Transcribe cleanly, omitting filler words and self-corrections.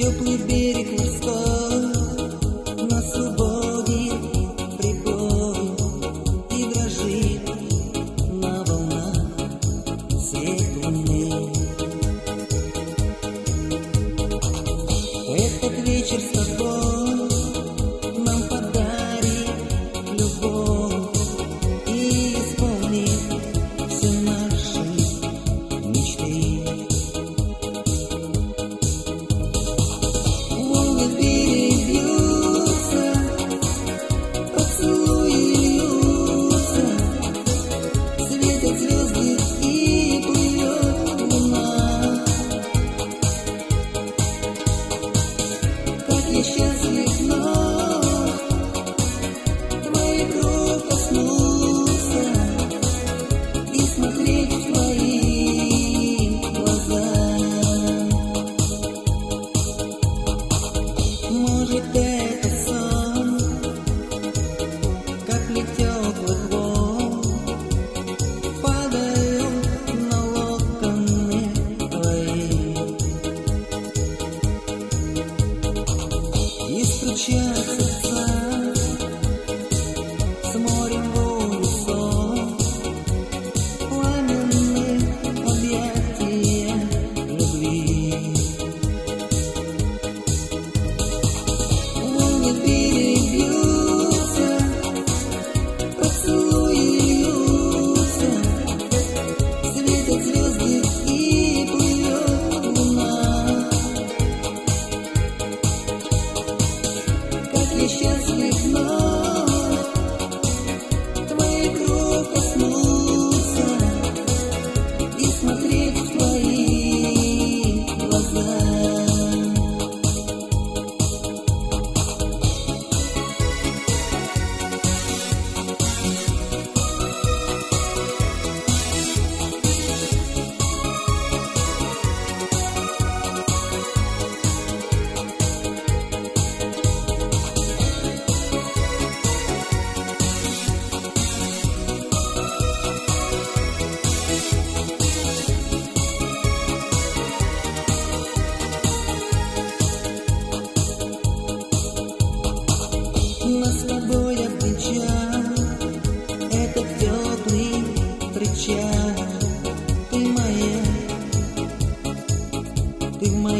Теплый берег морской, на свободе прибой, и дрожит на волнах свет луны. Этот вечер с тобой нам подарит любовь и исполнит все наши мечты. Волны перебьются, поцелуи льются, светят звезды и плывет луна. Как я счастлив вновь твоих рук коснуться и смотреть в твои глаза. Может, это сон, капли теплых волн падают на локоны твои и стучат сердца с морем в унисон, пламенные объятия любви. Волны перебьются, поцелуи льются, светят звезды и плывет луна. Как я счастлив вновь твоих рук коснуться и смотреть в твои глаза. Нас с тобой обвенчал этот теплый причал. Ты моя, ты в моей